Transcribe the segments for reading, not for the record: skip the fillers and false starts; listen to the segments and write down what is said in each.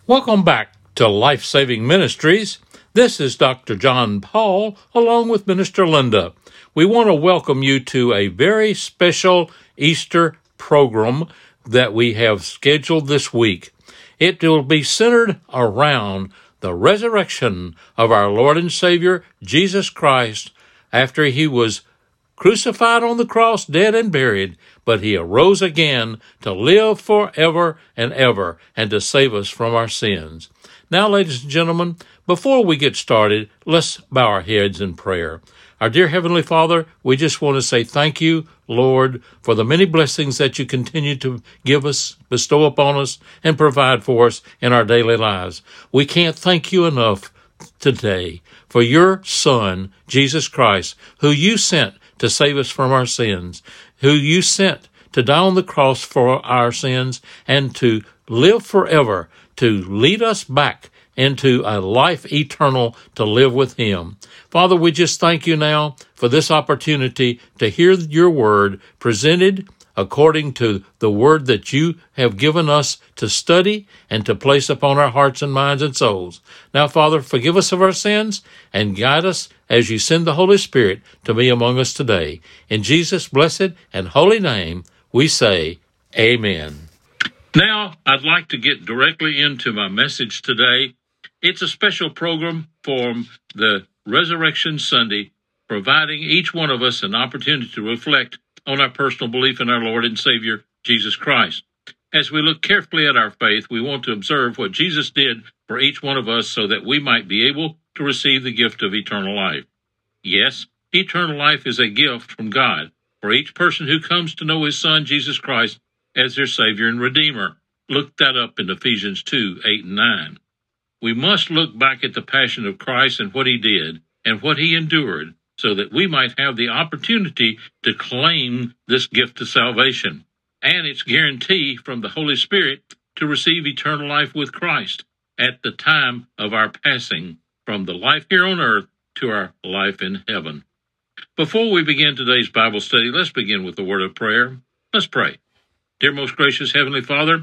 Welcome back to Life Saving Ministries. This is Dr. John Paul, along with Minister Linda. We want to welcome you to a very special Easter program that we have scheduled this week. It will be centered around the resurrection of our Lord and Savior, Jesus Christ, after he was crucified on the cross, dead and buried, but he arose again to live forever and ever and to save us from our sins. Now, ladies and gentlemen, before we get started, let's bow our heads in prayer. Our dear Heavenly Father, we just want to say thank you, Lord, for the many blessings that you continue to give us, bestow upon us, and provide for us in our daily lives. We can't thank you enough today for your Son, Jesus Christ, who you sent to save us from our sins, who you sent to die on the cross for our sins and to live forever, to lead us back into a life eternal to live with him. Father, we just thank you now for this opportunity to hear your word presented according to the word that you have given us to study and to place upon our hearts and minds and souls. Now, Father, forgive us of our sins and guide us as you send the Holy Spirit to be among us today. In Jesus' blessed and holy name, we say, Amen. Now, I'd like to get directly into my message today. It's a special program for the Resurrection Sunday, providing each one of us an opportunity to reflect on our personal belief in our Lord and Savior, Jesus Christ. As we look carefully at our faith, we want to observe what Jesus did for each one of us so that we might be able to receive the gift of eternal life. Yes, eternal life is a gift from God for each person who comes to know his Son, Jesus Christ, as their Savior and Redeemer. Look that up in Ephesians 2, 8 and 9. We must look back at the passion of Christ and what he did and what he endured so that we might have the opportunity to claim this gift of salvation and its guarantee from the Holy Spirit to receive eternal life with Christ at the time of our passing from the life here on earth to our life in heaven. Before we begin today's Bible study, let's begin with a word of prayer. Let's pray. Dear most gracious Heavenly Father,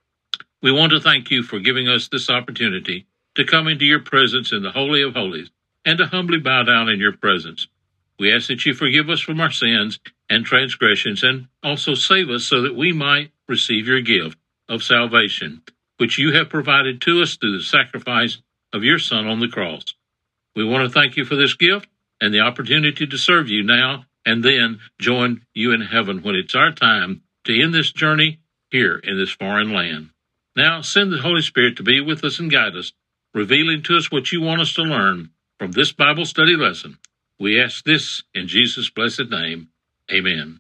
we want to thank you for giving us this opportunity to come into your presence in the Holy of Holies and to humbly bow down in your presence. We ask that you forgive us from our sins and transgressions and also save us so that we might receive your gift of salvation, which you have provided to us through the sacrifice of your Son on the cross. We want to thank you for this gift and the opportunity to serve you now and then join you in heaven when it's our time to end this journey here in this foreign land. Now send the Holy Spirit to be with us and guide us, revealing to us what you want us to learn from this Bible study lesson. We ask this in Jesus' blessed name. Amen.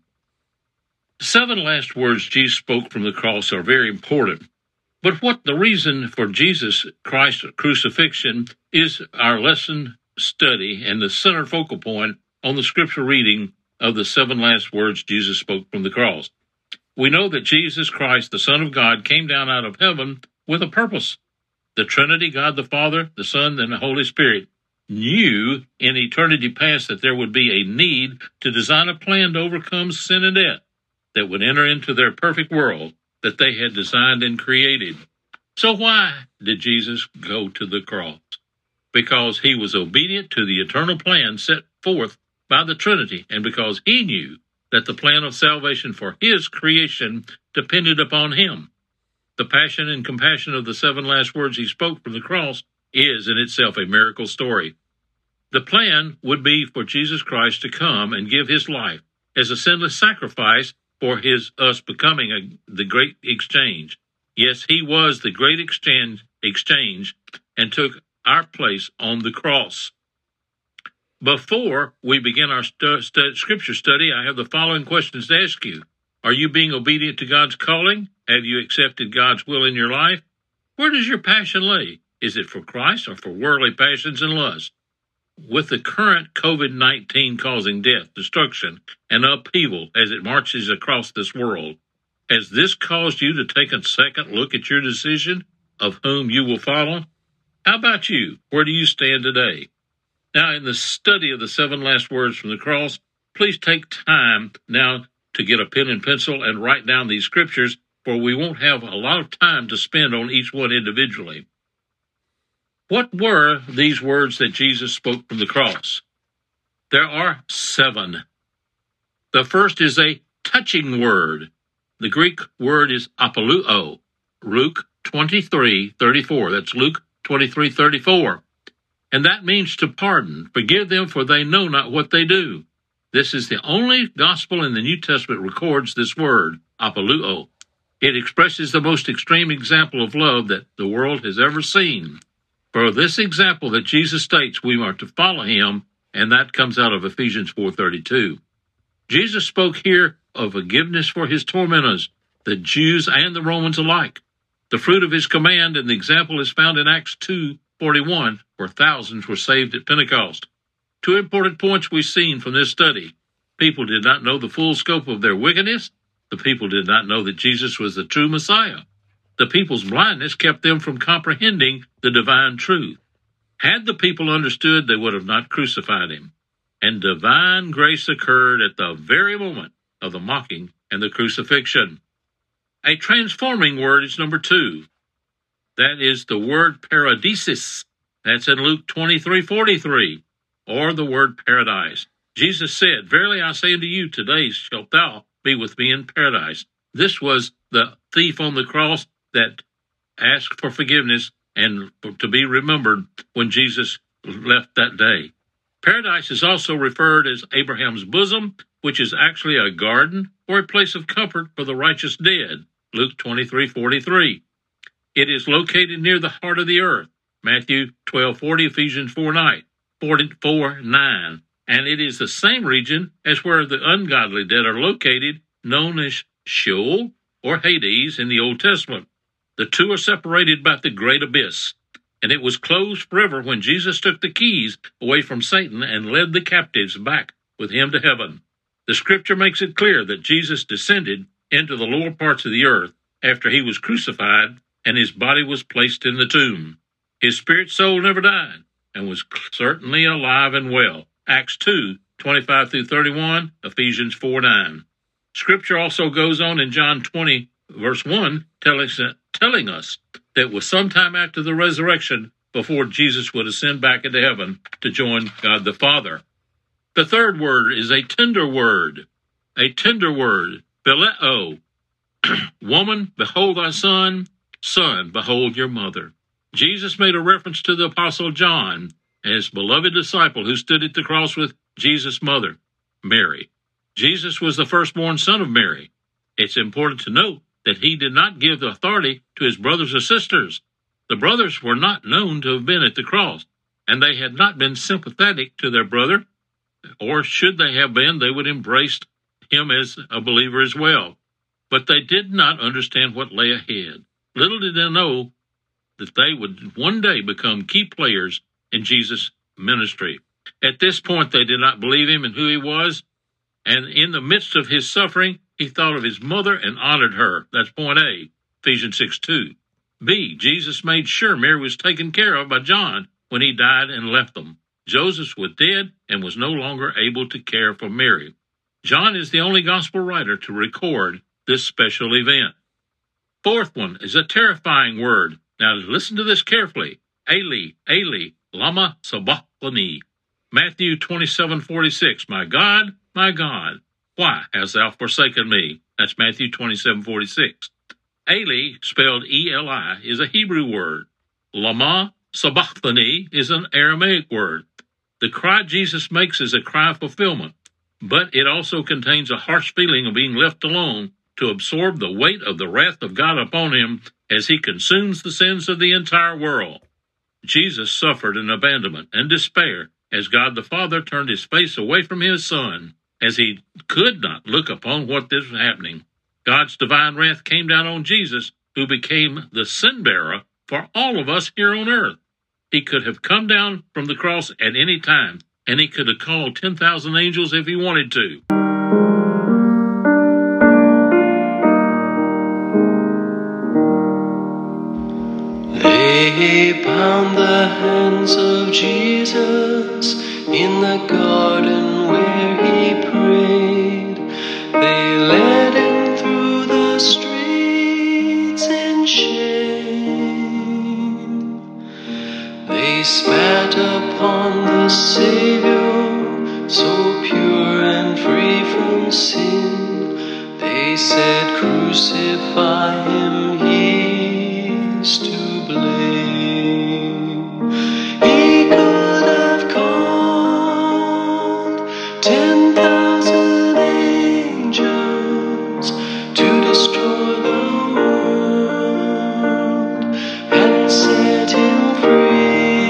The 7 last words Jesus spoke from the cross are very important. But what the reason for Jesus Christ's crucifixion is our lesson study and the center focal point on the scripture reading of the 7 last words Jesus spoke from the cross. We know that Jesus Christ, the Son of God, came down out of heaven with a purpose. The Trinity, God the Father, the Son, and the Holy Spirit, knew in eternity past that there would be a need to design a plan to overcome sin and death that would enter into their perfect world that they had designed and created. So why did Jesus go to the cross? Because he was obedient to the eternal plan set forth by the Trinity, and because he knew that the plan of salvation for his creation depended upon him. The passion and compassion of the 7 last words he spoke from the cross is in itself a miracle story. The plan would be for Jesus Christ to come and give his life as a sinless sacrifice for us becoming the great exchange. Yes, he was the great exchange and took our place on the cross. Before we begin our scripture study, I have the following questions to ask you. Are you being obedient to God's calling? Have you accepted God's will in your life? Where does your passion lay? Is it for Christ or for worldly passions and lusts? With the current COVID-19 causing death, destruction, and upheaval as it marches across this world, has this caused you to take a second look at your decision of whom you will follow? How about you? Where do you stand today? Now, in the study of the 7 last words from the cross, please take time now to get a pen and pencil and write down these scriptures, for we won't have a lot of time to spend on each one individually. What were these words that Jesus spoke from the cross? There are 7. The first is a touching word. The Greek word is apoluo. Luke 23:34. That's Luke 23:34. And that means to pardon. Forgive them, for they know not what they do. This is the only gospel in the New Testament records this word, apoluo. It expresses the most extreme example of love that the world has ever seen. For this example that Jesus states, we are to follow him, and that comes out of Ephesians 4:32. Jesus spoke here of forgiveness for his tormentors, the Jews and the Romans alike. The fruit of his command and the example is found in Acts 2:41, where thousands were saved at Pentecost. 2 important points we've seen from this study. People did not know the full scope of their wickedness. The people did not know that Jesus was the true Messiah. The people's blindness kept them from comprehending the divine truth. Had the people understood, they would have not crucified him. And divine grace occurred at the very moment of the mocking and the crucifixion. A transforming word is number 2. That is the word paradisis. That's in Luke 23:43, or the word paradise. Jesus said, "Verily I say unto you, today shalt thou be with me in paradise." This was the thief on the cross that asked for forgiveness and to be remembered when Jesus left that day. Paradise is also referred as Abraham's bosom, which is actually a garden or a place of comfort for the righteous dead. Luke 23:43. It is located near the heart of the earth. Matthew 12:40, Ephesians 4:9. And it is the same region as where the ungodly dead are located, known as Sheol or Hades in the Old Testament. The two are separated by the great abyss, and it was closed forever when Jesus took the keys away from Satan and led the captives back with him to heaven. The scripture makes it clear that Jesus descended into the lower parts of the earth after he was crucified and his body was placed in the tomb. His spirit soul never died and was certainly alive and well. Acts 2:25-31, Ephesians 4:9. Scripture also goes on in John 20, verse 1, telling us that it was sometime after the resurrection before Jesus would ascend back into heaven to join God the Father. The third word is a tender word. A tender word, phileo. Woman, behold thy son. Son, behold your mother. Jesus made a reference to the Apostle John, his beloved disciple who stood at the cross with Jesus' mother, Mary. Jesus was the firstborn son of Mary. It's important to note that he did not give the authority to his brothers or sisters. The brothers were not known to have been at the cross, and they had not been sympathetic to their brother, or should they have been, they would have embraced him as a believer as well. But they did not understand what lay ahead. Little did they know that they would one day become key players in Jesus' ministry. At this point, they did not believe him and who he was, and in the midst of his suffering, he thought of his mother and honored her. That's point A, Ephesians 6:2. B, Jesus made sure Mary was taken care of by John when he died and left them. Joseph was dead and was no longer able to care for Mary. John is the only gospel writer to record this special event. Fourth one is a terrifying word. Now listen to this carefully. Eli, Eli, lama sabachthani. Matthew 27:46. My God, why hast thou forsaken me? That's Matthew 27:46. Eli, spelled E-L-I, is a Hebrew word. Lama sabachthani is an Aramaic word. The cry Jesus makes is a cry of fulfillment, but it also contains a harsh feeling of being left alone to absorb the weight of the wrath of God upon him as he consumes the sins of the entire world. Jesus suffered an abandonment and despair as God the Father turned his face away from his Son, as he could not look upon what this was happening. God's divine wrath came down on Jesus, who became the sin bearer for all of us here on earth. He could have come down from the cross at any time, and he could have called 10,000 angels if he wanted to. They bound the hands of Jesus in the garden where he prayed. They led him through the streets in shame. They Savior, so pure and free from sin. They said, crucify him, he's to blame. He could have called 10,000 angels to destroy the world and set him free.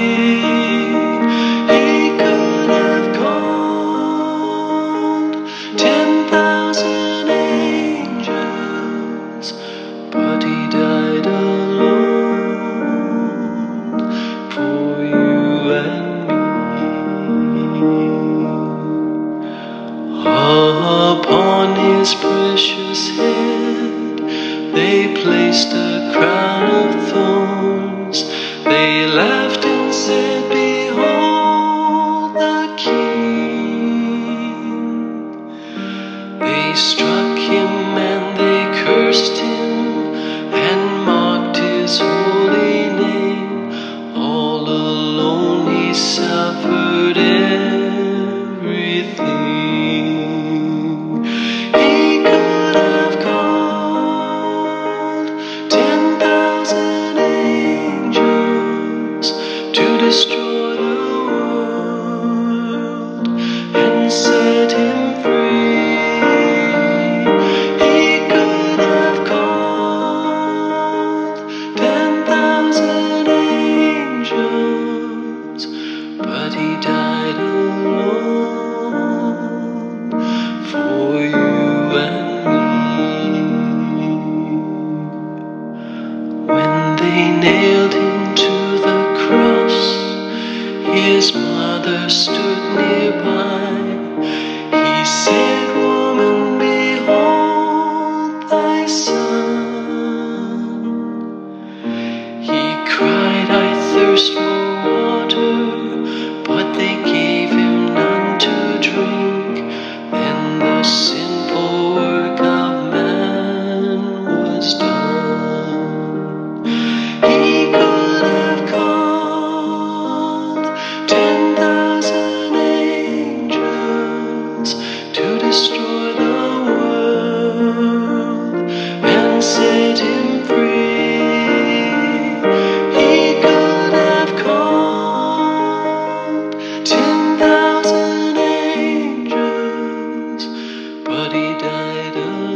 He could have called 10,000 angels, but he died alone for you and me. Upon his precious head they placed a crown of thorns. They laughed and said, behold the King. They struck him and they cursed him and mocked his holy name. All alone he suffered everything. He could have called 10,000 angels to destroy the world and set him free. He could have called 10,000 angels, but he died alone for you and me. When they nailed him to the cross, his mother stood nearby. He said, woman, behold thy son. He cried, I thirst for water, but they gave him none to drink. Then the sinful work of man was done. He could have called 10,000 angels to destroy the world and set him free. He could have called 10,000 angels, but he died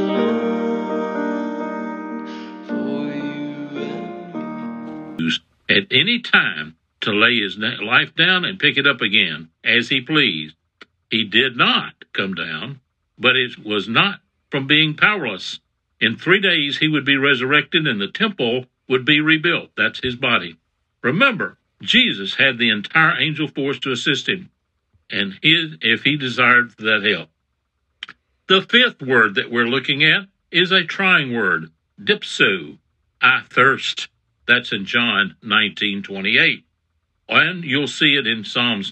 alone for you and me. At any time to lay his life down and pick it up again as he pleased. He did not come down, but it was not from being powerless. In 3 days he would be resurrected and the temple would be rebuilt. That's his body. Remember, Jesus had the entire angel force to assist him, and if he desired that help. The fifth word that we're looking at is a trying word, dipso, I thirst. That's in John 19:28. And you'll see it in Psalms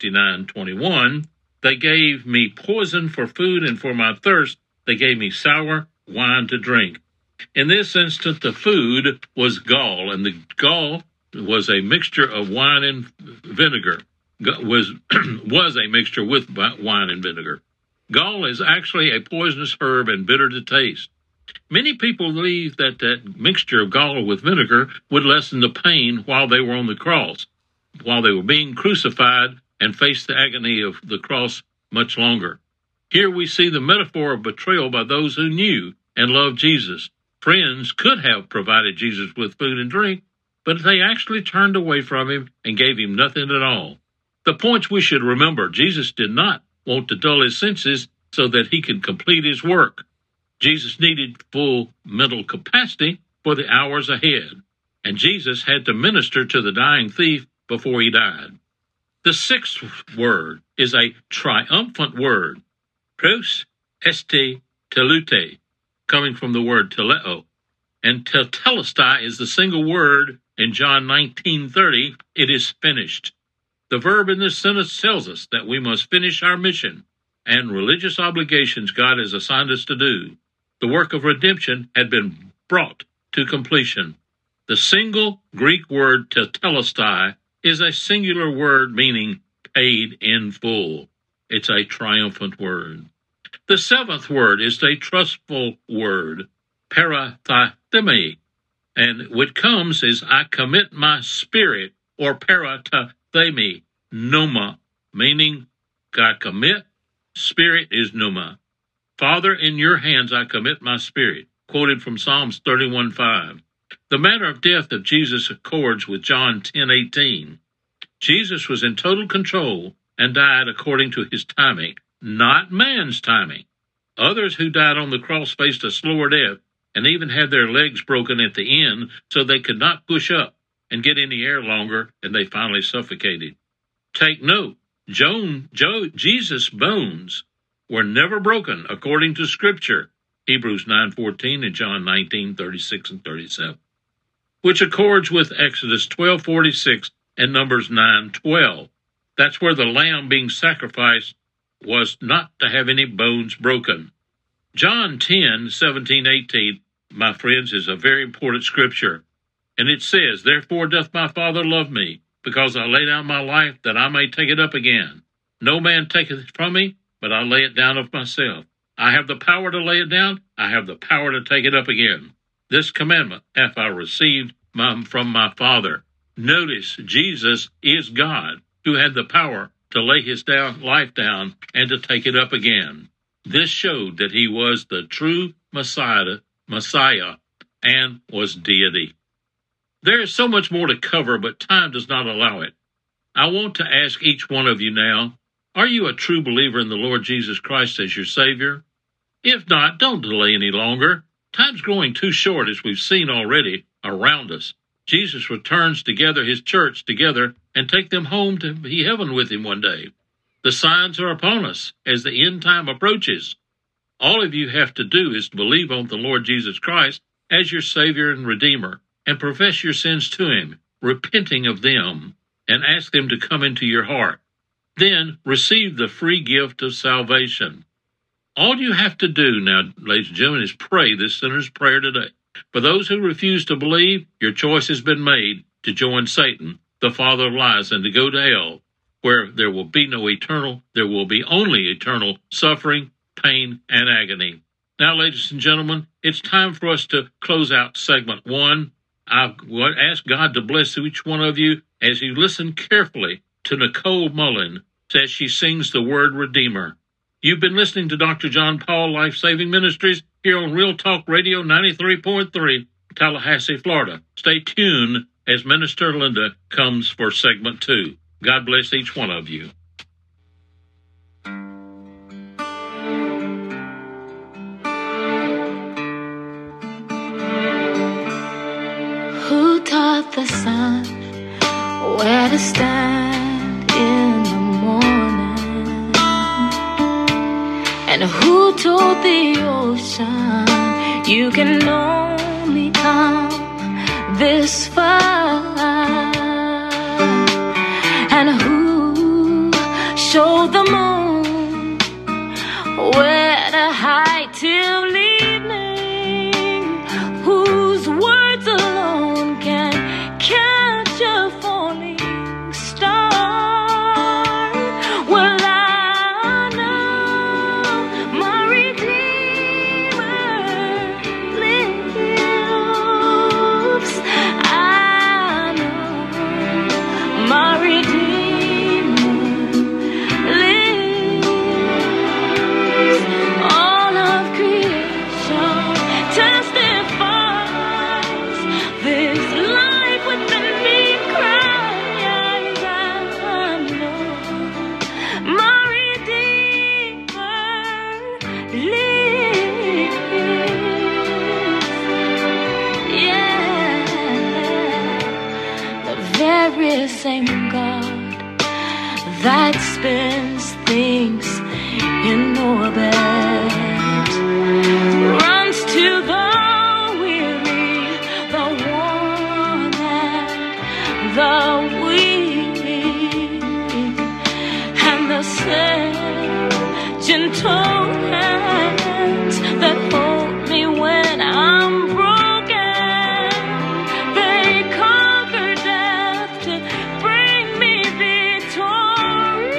69:21. They gave me poison for food, and for my thirst they gave me sour wine to drink. In this instance, the food was gall, and the gall was a mixture of wine and vinegar. Was a mixture with wine and vinegar. Gall is actually a poisonous herb and bitter to taste. Many people believe that that mixture of gall with vinegar would lessen the pain while they were on the cross, while they were being crucified and faced the agony of the cross much longer. Here we see the metaphor of betrayal by those who knew and loved Jesus. Friends could have provided Jesus with food and drink, but they actually turned away from him and gave him nothing at all. The points we should remember: Jesus did not want to dull his senses so that he could complete his work. Jesus needed full mental capacity for the hours ahead, and Jesus had to minister to the dying thief before he died. The sixth word is a triumphant word, pros este telute, coming from the word teleo, and tetelestai is the single word in John 19:30. It is finished. The verb in this sentence tells us that we must finish our mission and religious obligations God has assigned us to do. The work of redemption had been brought to completion. The single Greek word tetelestai is a singular word meaning paid in full. It's a triumphant word. The seventh word is a trustful word, parathemi. And what comes is I commit my spirit, or parathemi, pneuma, meaning I commit, spirit is pneuma. Father, in your hands I commit my spirit, quoted from Psalms 31:5. The manner of death of Jesus accords with John 10:18. Jesus was in total control and died according to his timing, not man's timing. Others who died on the cross faced a slower death and even had their legs broken at the end so they could not push up and get in the air longer, and they finally suffocated. Take note, Jesus' bones were never broken according to Scripture, Hebrews 9:14 and John 19:36 and 37, which accords with Exodus 12:46 and Numbers 9:12. That's where the lamb being sacrificed was not to have any bones broken. John 10:17-18, my friends, is a very important scripture. And it says, Therefore doth my Father love me, because I lay down my life that I may take it up again. No man taketh it from me, but I lay it down of myself. I have the power to lay it down. I have the power to take it up again. This commandment have I received from my Father. Notice, Jesus is God, who had the power to lay his life down and to take it up again. This showed that he was the true Messiah and was deity. There is so much more to cover, but time does not allow it. I want to ask each one of you now, are you a true believer in the Lord Jesus Christ as your Savior? If not, don't delay any longer. Time's growing too short, as we've seen already around us. Jesus returns to gather his church together and take them home to be heaven with him one day. The signs are upon us as the end time approaches. All of you have to do is to believe on the Lord Jesus Christ as your Savior and Redeemer, and profess your sins to him, repenting of them, and ask him to come into your heart. Then receive the free gift of salvation. All you have to do now, ladies and gentlemen, is pray this sinner's prayer today. For those who refuse to believe, your choice has been made to join Satan, the father of lies, and to go to hell, where there will be only eternal suffering, pain, and agony. Now, ladies and gentlemen, it's time for us to close out segment 1. I ask God to bless each one of you as you listen carefully to Nicole Mullen as she sings the word Redeemer. You've been listening to Dr. John Paul Life Saving Ministries here on Real Talk Radio 93.3, Tallahassee, Florida. Stay tuned as Minister Linda comes for segment 2. God bless each one of you. Who taught the sun where to stand in the morning? And who told the ocean you can only come this far? And who showed the moon where to hide till evening? Whose words alone can catch a falling star? Well, I know my Redeemer lives. I know my Redeemer lives. All of creation testifies this life within me cries. I know my Redeemer lives. Yeah, the very same God that spins things in orbit runs to the weary, the worn, and the weak, and the same gentle hands that hold me when I'm broken. They conquer death to bring me victory.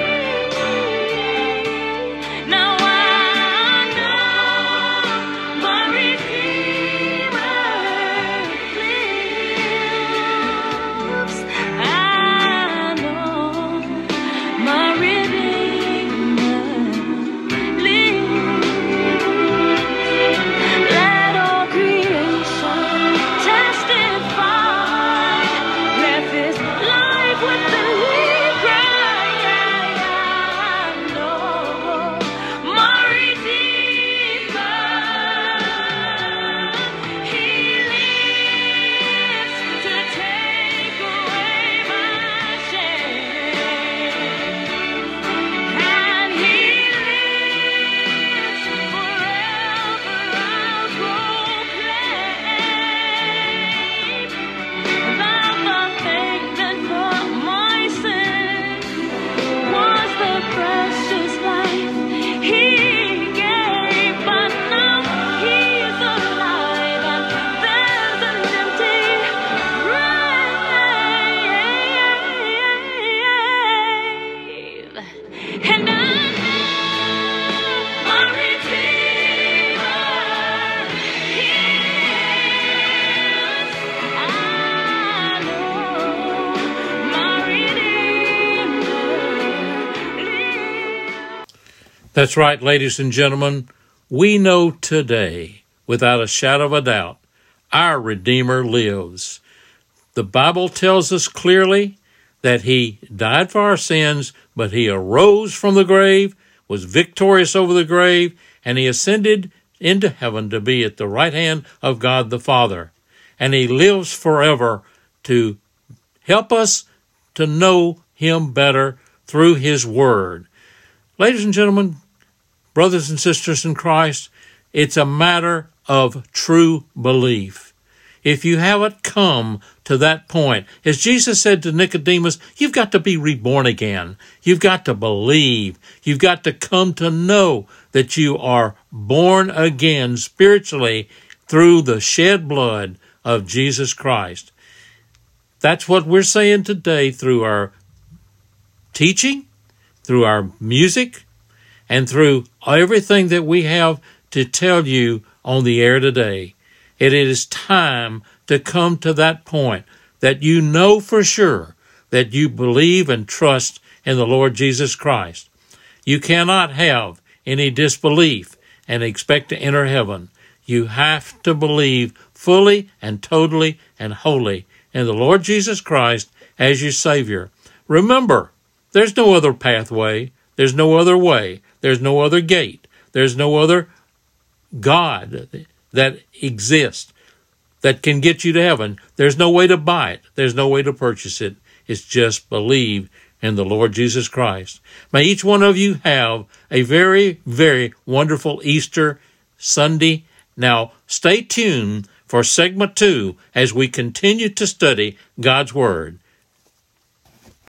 That's right, ladies and gentlemen. We know today, without a shadow of a doubt, our Redeemer lives. The Bible tells us clearly that he died for our sins, but he arose from the grave, was victorious over the grave, and he ascended into heaven to be at the right hand of God the Father. And he lives forever to help us to know him better through his word. Ladies and gentlemen, brothers and sisters in Christ, it's a matter of true belief. If you haven't come to that point, as Jesus said to Nicodemus, you've got to be reborn again. You've got to believe. You've got to come to know that you are born again spiritually through the shed blood of Jesus Christ. That's what we're saying today through our teaching, through our music, and through everything that we have to tell you on the air today. It is time to come to that point that you know for sure that you believe and trust in the Lord Jesus Christ. You cannot have any disbelief and expect to enter heaven. You have to believe fully and totally and wholly in the Lord Jesus Christ as your Savior. Remember, there's no other pathway. There's no other way. There's no other gate. There's no other God that exists that can get you to heaven. There's no way to buy it. There's no way to purchase it. It's just believe in the Lord Jesus Christ. May each one of you have a very, very wonderful Easter Sunday. Now, stay tuned for segment 2 as we continue to study God's Word.